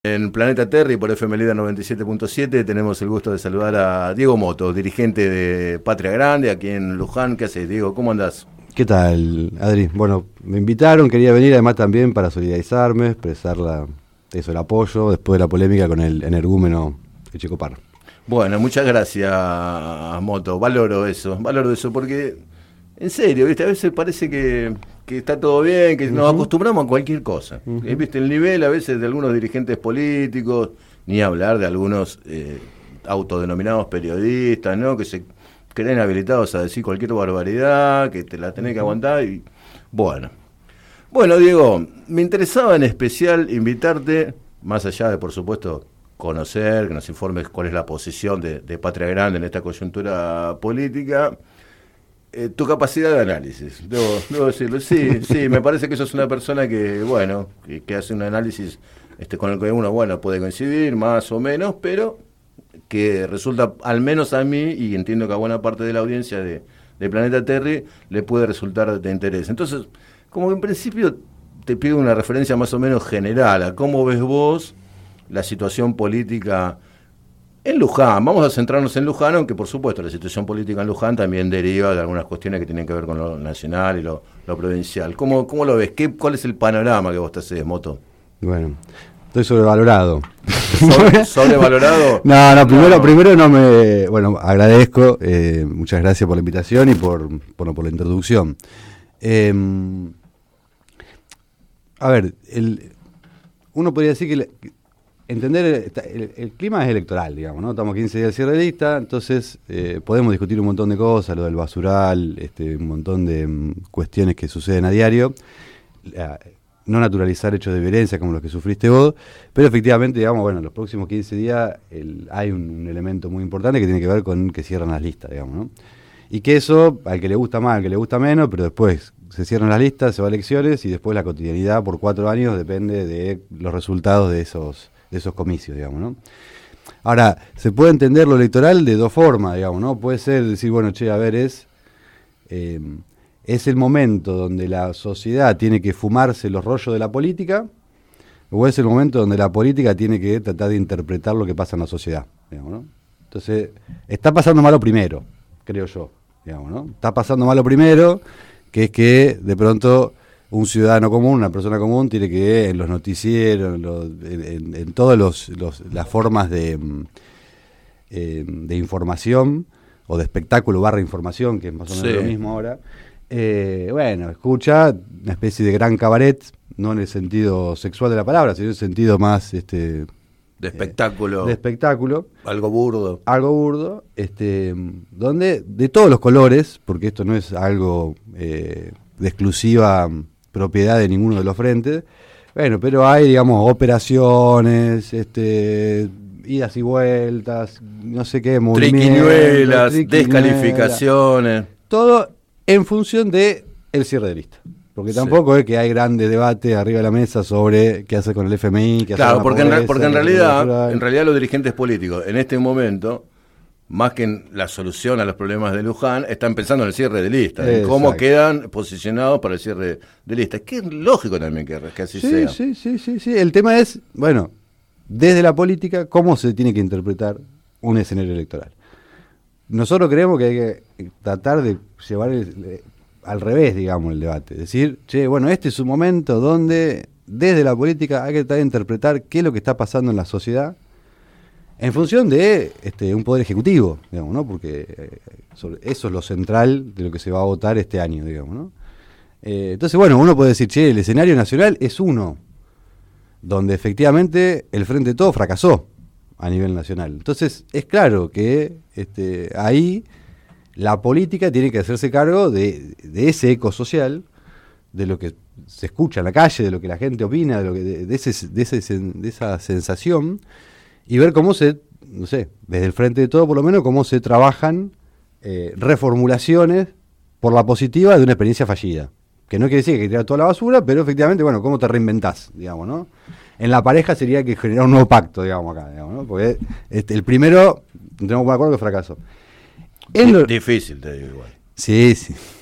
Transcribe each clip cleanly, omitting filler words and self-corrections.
En Planeta Terry por FM Líder 97.7 tenemos el gusto de saludar a Diego Moto, dirigente de Patria Grande, aquí en Luján. ¿Qué haces, Diego? ¿Cómo andás? ¿Qué tal, Adri? Bueno, me invitaron, quería venir además también para solidarizarme, expresar el apoyo después de la polémica con el energúmeno Echecopar. Bueno, muchas gracias, Moto. Valoro eso porque, en serio, ¿viste? A veces parece que está todo bien, que nos acostumbramos a cualquier cosa. ¿Viste? El nivel a veces de algunos dirigentes políticos, ni hablar de algunos autodenominados periodistas, ¿no? Que se creen habilitados a decir cualquier barbaridad, que te la tenés que aguantar y... Bueno, Diego, me interesaba en especial invitarte, más allá de, por supuesto, conocer, que nos informes cuál es la posición de Patria Grande en esta coyuntura política, tu capacidad de análisis, debo decirlo. Sí, me parece que sos una persona que, bueno, que hace un análisis con el que uno, puede coincidir, más o menos, pero que resulta, al menos a mí, y entiendo que a buena parte de la audiencia de Planeta Terry, le puede resultar de interés. Entonces, como que en principio te pido una referencia más o menos general a cómo ves vos la situación política en Luján. Vamos a centrarnos en Luján, aunque por supuesto la situación política en Luján también deriva de algunas cuestiones que tienen que ver con lo nacional y lo provincial. ¿Cómo lo ves? ¿Cuál es el panorama que vos te haces, Moto? Bueno, estoy sobrevalorado. ¿Sobrevalorado? No, primero no me... Bueno, agradezco, muchas gracias por la invitación y por la introducción. A ver, uno podría decir que... Entender, el clima es electoral, digamos, ¿no? Estamos 15 días de cierre de lista, entonces podemos discutir un montón de cosas, lo del basural, un montón de cuestiones que suceden a diario, no naturalizar hechos de violencia como los que sufriste vos, pero efectivamente, digamos, los próximos 15 días hay un elemento muy importante que tiene que ver con que cierran las listas, digamos, ¿no? Y que eso, al que le gusta más, al que le gusta menos, pero después se cierran las listas, se va a elecciones y después la cotidianidad por 4 años depende de los resultados de esos comicios, digamos, ¿no? Ahora, se puede entender lo electoral de dos formas, digamos, ¿no? Puede ser decir, a ver, es el momento donde la sociedad tiene que fumarse los rollos de la política, o es el momento donde la política tiene que tratar de interpretar lo que pasa en la sociedad, digamos, ¿no? Entonces, está pasando mal lo primero, creo yo, digamos, ¿no? Está pasando mal lo primero, que es que de pronto un ciudadano común, una persona común, tiene que en los noticieros, en todas las formas de información, o de espectáculo / información, que es más o menos lo mismo ahora, escucha una especie de gran cabaret, no en el sentido sexual de la palabra, sino en el sentido más... de espectáculo. De espectáculo. Algo burdo, donde de todos los colores, porque esto no es algo de exclusiva propiedad de ninguno de los frentes, pero hay, digamos, operaciones, idas y vueltas, no sé qué, triquiñuelas, descalificaciones, todo en función de el cierre de lista. Porque tampoco es que hay grandes debates arriba de la mesa sobre qué hacer con el FMI, qué hacer con la pobreza, porque en realidad los dirigentes políticos en este momento, más que en la solución a los problemas de Luján, están pensando en el cierre de lista, en cómo quedan posicionados para el cierre de lista. Es que es lógico también que así sea. Sí. El tema es, desde la política, cómo se tiene que interpretar un escenario electoral. Nosotros creemos que hay que tratar de llevar al revés, digamos, el debate. Decir, este es un momento donde, desde la política, hay que tratar de interpretar qué es lo que está pasando en la sociedad, en función de un poder ejecutivo, digamos, ¿no? Porque eso es lo central de lo que se va a votar este año, digamos, ¿no? Entonces, uno puede decir, el escenario nacional es uno, donde efectivamente el Frente de Todos fracasó a nivel nacional. Entonces, es claro que ahí la política tiene que hacerse cargo de ese eco social, de lo que se escucha en la calle, de lo que la gente opina, de esa sensación, y ver cómo desde el Frente de Todo por lo menos, cómo se trabajan reformulaciones por la positiva de una experiencia fallida. Que no quiere decir que hay que tirar toda la basura, pero efectivamente, cómo te reinventás, digamos, ¿no? En la pareja sería que generar un nuevo pacto, digamos, acá, digamos, ¿no? Porque el primero, tenemos que poner de acuerdo que fracasó. Difícil, te digo igual. Sí.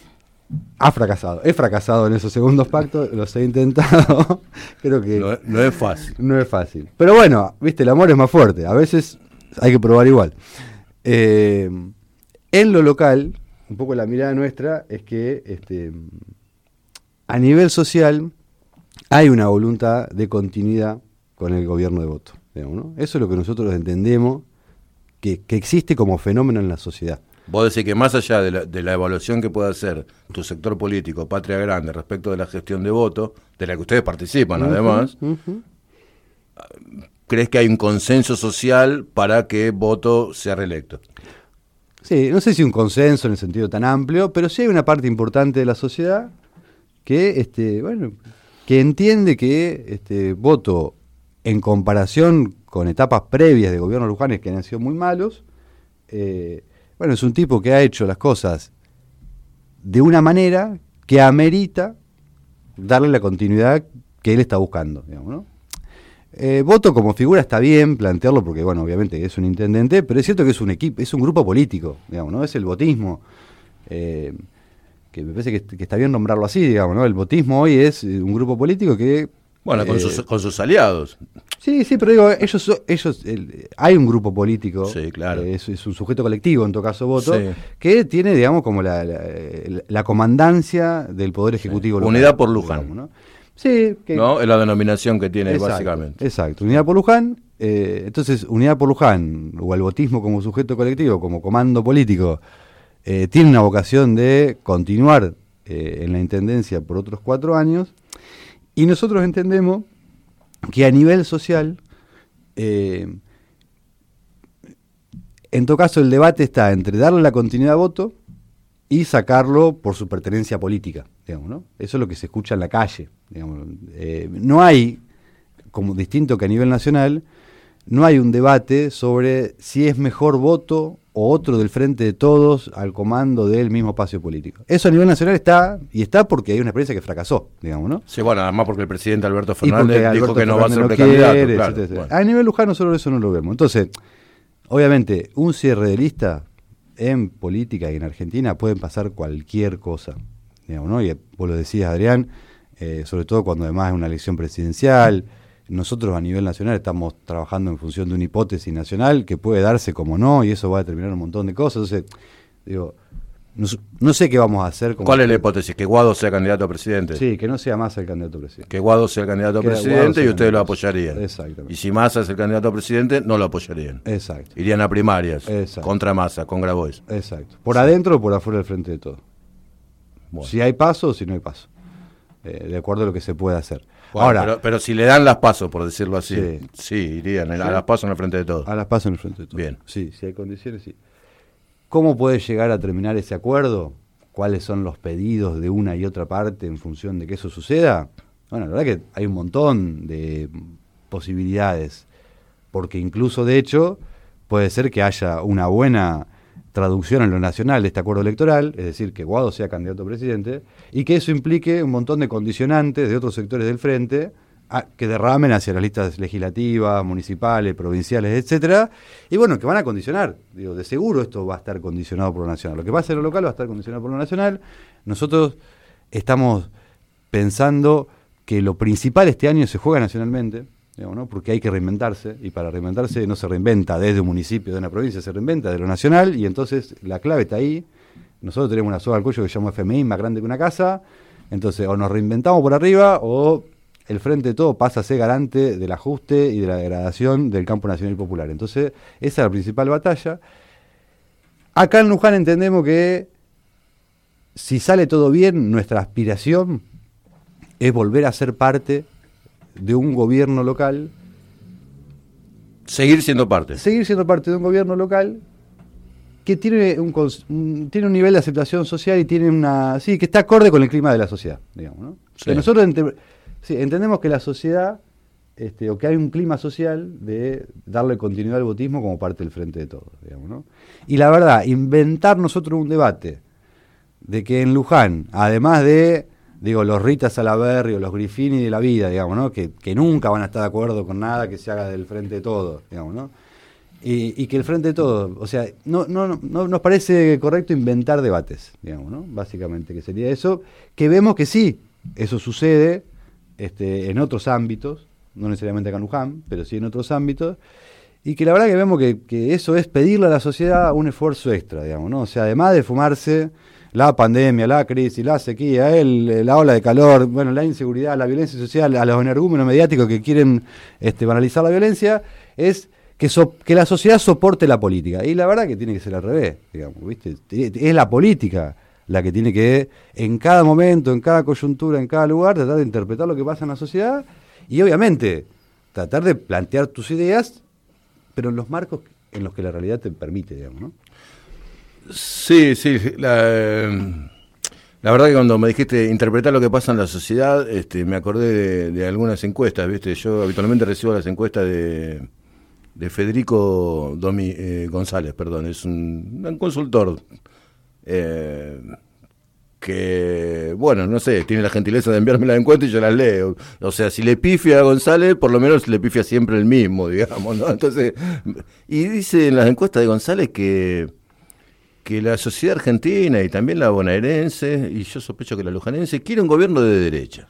ha fracasado. He fracasado en esos segundos pactos, los he intentado. Creo que no es fácil. No es fácil. Pero bueno, viste, el amor es más fuerte. A veces hay que probar igual. En lo local, un poco la mirada nuestra es que a nivel social hay una voluntad de continuidad con el gobierno de voto, digamos, ¿no? Eso es lo que nosotros entendemos que existe como fenómeno en la sociedad. Vos decís que más allá de la evaluación que pueda hacer tu sector político, Patria Grande, respecto de la gestión de voto, de la que ustedes participan además, ¿crees que hay un consenso social para que Voto sea reelecto? Sí, no sé si un consenso en el sentido tan amplio, pero sí hay una parte importante de la sociedad que, que entiende que Voto, en comparación con etapas previas de gobierno Lujanes que han sido muy malos, es un tipo que ha hecho las cosas de una manera que amerita darle la continuidad que él está buscando, digamos, ¿no? Voto como figura está bien plantearlo porque, obviamente es un intendente, pero es cierto que es un equipo, es un grupo político, digamos, ¿no? Es el votismo, que me parece que está bien nombrarlo así, digamos, ¿no? El votismo hoy es un grupo político que... Bueno, con sus aliados. Sí, pero digo, ellos hay un grupo político, sí, claro. Es un sujeto colectivo, en todo caso Voto, sí, que tiene, digamos, como la comandancia del Poder Ejecutivo sí. local. Unidad por Luján. Digamos, ¿no? Sí. ¿No? Es la denominación que tiene, exacto, básicamente. Exacto, Unidad por Luján. Entonces, Unidad por Luján, o el votismo como sujeto colectivo, como comando político, tiene una vocación de continuar en la intendencia por otros 4 años. Y nosotros entendemos que a nivel social, en todo caso el debate está entre darle la continuidad a Voto y sacarlo por su pertenencia política, digamos, ¿no? Eso es lo que se escucha en la calle, digamos. No hay, como distinto que a nivel nacional, no hay un debate sobre si es mejor Voto o otro del Frente de Todos al comando del mismo espacio político. Eso a nivel nacional está porque hay una experiencia que fracasó, digamos, ¿no? Sí, además porque el presidente Alberto Fernández dijo que no va a ser precandidato. Claro, Bueno. A nivel Luján nosotros eso no lo vemos. Entonces, obviamente, un cierre de lista en política y en Argentina pueden pasar cualquier cosa, digamos, ¿no? Y vos lo decías, Adrián, sobre todo cuando además es una elección presidencial. Nosotros a nivel nacional estamos trabajando en función de una hipótesis nacional que puede darse como no, y eso va a determinar un montón de cosas. Entonces, digo, no sé qué vamos a hacer. ¿Cuál es la hipótesis? ¿Que Guado sea candidato a presidente? Sí, que no sea Massa el candidato a presidente. Que Guado sea el candidato a presidente y ustedes lo apoyarían. Exactamente. Y si Massa es el candidato a presidente, no lo apoyarían. Exacto. Irían a primarias. Exacto. Contra Massa, con Grabois. Exacto. Por adentro o por afuera del Frente de Todos. Bueno. Si hay paso o si no hay paso. De acuerdo a lo que se pueda hacer. Bueno, ahora, pero si le dan las pasos, por decirlo así, sí irían a las pasos en el Frente de Todos. A las pasos en el Frente de Todos. Bien. Sí, si hay condiciones, sí. ¿Cómo puede llegar a terminar ese acuerdo? ¿Cuáles son los pedidos de una y otra parte en función de que eso suceda? Bueno, la verdad que hay un montón de posibilidades, porque incluso, de hecho, puede ser que haya una buena traducción en lo nacional de este acuerdo electoral, es decir, que Guado sea candidato a presidente, y que eso implique un montón de condicionantes de otros sectores del frente que derramen hacia las listas legislativas, municipales, provinciales, etcétera, y bueno, que van a condicionar. Digo, de seguro esto va a estar condicionado por lo nacional. Lo que pasa en lo local va a estar condicionado por lo nacional. Nosotros estamos pensando que lo principal este año se juega nacionalmente, digamos, ¿no? Porque hay que reinventarse, y para reinventarse no se reinventa desde un municipio, de una provincia, se reinventa de lo nacional, y entonces la clave está ahí. Nosotros tenemos una soga al cuello que se llama FMI, más grande que una casa, entonces o nos reinventamos por arriba, o el Frente de Todo pasa a ser garante del ajuste y de la degradación del campo nacional y popular. Entonces, esa es la principal batalla. Acá en Luján entendemos que si sale todo bien, nuestra aspiración es volver a ser parte de un gobierno local. Seguir siendo parte. Seguir siendo parte de un gobierno local que tiene un tiene un nivel de aceptación social y tiene que está acorde con el clima de la sociedad, digamos, ¿no? Sí. Que nosotros entendemos que la sociedad, o que hay un clima social de darle continuidad al votismo como parte del Frente de Todos, digamos, ¿no? Y la verdad, inventar nosotros un debate de que en Luján, además de, los Rita Salaverry o los Griffini de la vida, digamos, ¿no? Que nunca van a estar de acuerdo con nada que se haga del Frente de Todos, digamos, ¿no? y que el Frente de Todos, o sea, no nos parece correcto inventar debates, digamos, ¿no? Básicamente, que sería eso, que vemos que sí, eso sucede en otros ámbitos, no necesariamente acá en Luján, pero sí en otros ámbitos, y que la verdad que vemos que eso es pedirle a la sociedad un esfuerzo extra, digamos, ¿no? O sea, además de fumarse la pandemia, la crisis, la sequía, la ola de calor, bueno, la inseguridad, la violencia social, a los energúmenos mediáticos que quieren banalizar la violencia, es que la sociedad soporte la política. Y la verdad que tiene que ser al revés, digamos, ¿viste? Es la política la que tiene que, en cada momento, en cada coyuntura, en cada lugar, tratar de interpretar lo que pasa en la sociedad y, obviamente, tratar de plantear tus ideas, pero en los marcos en los que la realidad te permite, digamos, ¿no? Sí, la verdad que cuando me dijiste interpretar lo que pasa en la sociedad, me acordé de algunas encuestas, ¿viste? Yo habitualmente recibo las encuestas de Federico González, perdón, es un consultor que, bueno, no sé, tiene la gentileza de enviarme la encuesta y yo las leo. O sea, si le pifia a González, por lo menos le pifia siempre el mismo, digamos, ¿no? Entonces, y dice en las encuestas de González que la sociedad argentina y también la bonaerense, y yo sospecho que la lujanense, quiere un gobierno de derecha.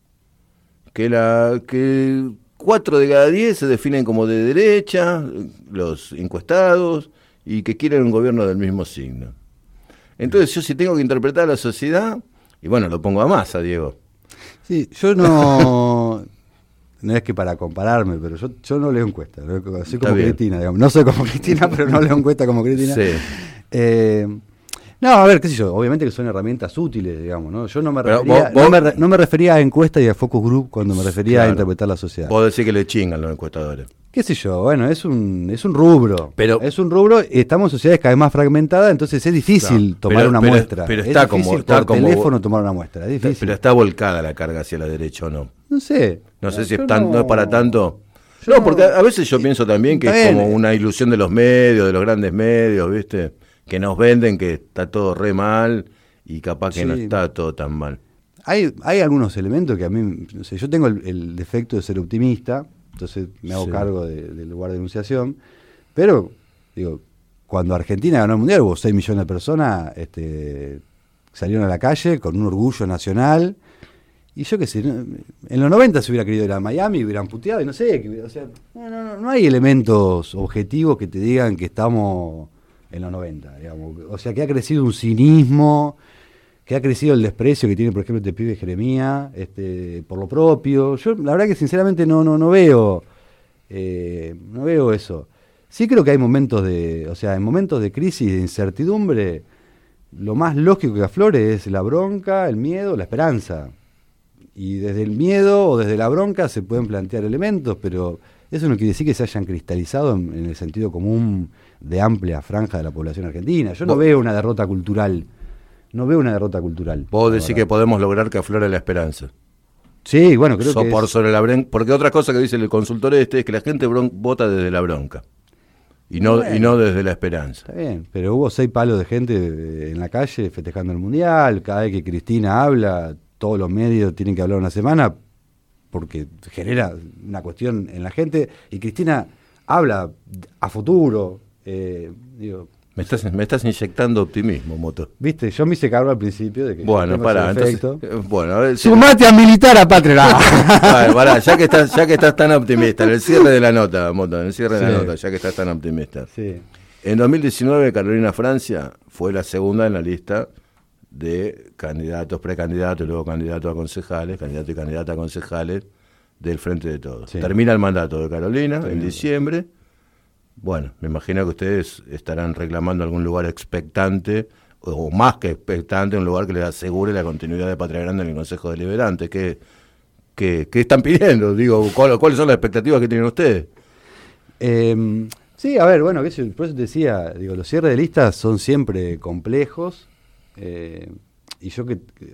Que 4 de cada 10 se definen como de derecha, los encuestados, y que quieren un gobierno del mismo signo. Entonces yo si tengo que interpretar a la sociedad, y bueno, lo pongo a Massa, Diego. Sí, yo no es que para compararme, pero yo no leo encuestas, soy como Cristina, digamos. No soy como Cristina, pero no leo encuestas como Cristina. Sí. No, a ver, qué sé yo, obviamente que son herramientas útiles, digamos, ¿no? Yo no me refería a encuestas y a focus group cuando me refería a interpretar la sociedad. Puedo decir que le chingan los encuestadores. Qué sé yo, bueno, es un rubro. Pero es un rubro, estamos en sociedades cada vez más fragmentadas, entonces es difícil tomar una muestra. Pero está por teléfono tomar una muestra, es difícil. Pero está volcada la carga hacia la derecha o no. No sé. No sé si no es para tanto. No, porque a veces yo pienso también que es como una ilusión de los medios, de los grandes medios, ¿viste? Que nos venden que está todo re mal y capaz que no está todo tan mal. Hay algunos elementos que a mí, no sé, yo tengo el defecto de ser optimista, entonces me hago cargo del lugar de enunciación, pero digo, cuando Argentina ganó el Mundial hubo 6 millones de personas salieron a la calle con un orgullo nacional, y yo qué sé, en los 90 se hubiera querido ir a Miami, hubieran puteado, y no sé, o sea, no hay elementos objetivos que te digan que estamos en los 90, digamos. O sea, que ha crecido un cinismo, que ha crecido el desprecio que tiene, por ejemplo, este pibe Jeremías, por lo propio. Yo, la verdad que sinceramente no veo eso. Sí creo que hay momentos en momentos de crisis, de incertidumbre, lo más lógico que aflore es la bronca, el miedo, la esperanza. Y desde el miedo o desde la bronca se pueden plantear elementos, pero eso no quiere decir que se hayan cristalizado en el sentido común de amplia franja de la población argentina. Yo no veo una derrota cultural. Vos decís que podemos lograr que aflore la esperanza. Sí, bueno, creo que sobre la porque otra cosa que dice el consultor es que la gente vota desde la bronca y no desde la esperanza. Está bien, pero hubo 6 palos de gente en la calle festejando el Mundial. Cada vez que Cristina habla, todos los medios tienen que hablar una semana porque genera una cuestión en la gente, y Cristina habla a futuro. Me estás inyectando optimismo, Moto. Viste, yo me hice cargo al principio de que... Bueno, pará, entonces... Bueno, a ver, ¡sumate a militar a Patria! Vale, pará, ya que estás tan optimista, en el cierre de la nota, Moto, ya que estás tan optimista. Sí. En 2019, Carolina Francia fue la segunda en la lista de candidatos, precandidatos, luego candidatos a concejales, candidato y candidata a concejales del Frente de Todos. Sí. Termina el mandato de Carolina en diciembre. Bueno, me imagino que ustedes estarán reclamando algún lugar expectante, o más que expectante, un lugar que les asegure la continuidad de Patria Grande en el Consejo Deliberante. ¿Qué están pidiendo? Digo, ¿cuáles son las expectativas que tienen ustedes? Sí, a ver, bueno, por eso te decía, los cierres de listas son siempre complejos, y yo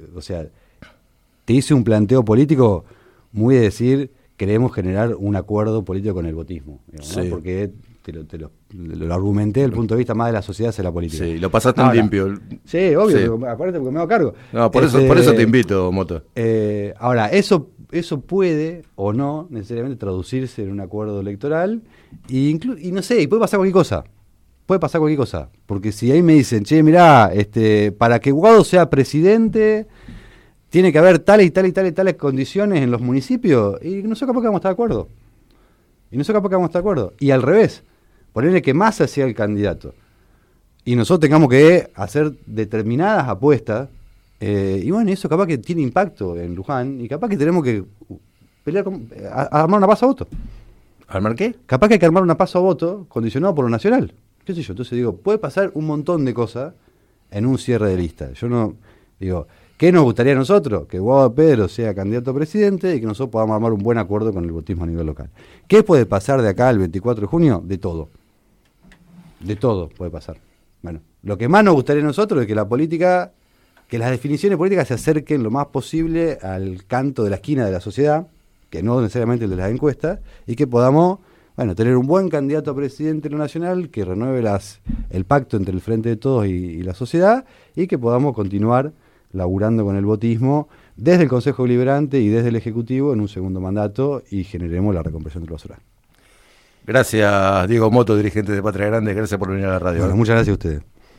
te hice un planteo político muy de decir, queremos generar un acuerdo político con el botismo, digamos, ¿no? Porque lo argumenté desde el punto de vista más de la sociedad hacia la política. Sí, lo pasaste en limpio. Sí, obvio, aparte porque me hago cargo. No, por eso te invito, Moto. Ahora, eso eso puede o no necesariamente traducirse en un acuerdo electoral y no sé, y puede pasar cualquier cosa. Puede pasar cualquier cosa. Porque si ahí me dicen, che, mirá, para que Guado sea presidente, tiene que haber tales y tales y tales y tales condiciones en los municipios, y no sé capaz que vamos a estar de acuerdo. Y al revés, ponerle que Massa sea el candidato. Y nosotros tengamos que hacer determinadas apuestas. Y bueno, eso capaz que tiene impacto en Luján, y capaz que tenemos que pelear armar una paso a voto. ¿Armar qué? Capaz que hay que armar una paso a voto condicionado por lo nacional. ¿Qué sé yo? Entonces digo, puede pasar un montón de cosas en un cierre de lista. Yo no digo, ¿qué nos gustaría a nosotros? Que Guado Pedro sea candidato a presidente y que nosotros podamos armar un buen acuerdo con el botismo a nivel local. ¿Qué puede pasar de acá al 24 de junio? De todo. De todo puede pasar. Bueno, lo que más nos gustaría a nosotros es que que las definiciones políticas se acerquen lo más posible al canto de la esquina de la sociedad, que no necesariamente el de las encuestas, y que podamos, tener un buen candidato a presidente de lo nacional, que renueve el pacto entre el Frente de Todos y la sociedad, y que podamos continuar laburando con el botismo desde el Consejo Deliberante y desde el Ejecutivo en un segundo mandato, y generemos la recompresión del basural. Gracias, Diego Moto, dirigente de Patria Grande. Gracias por venir a la radio. Bueno, muchas gracias a ustedes.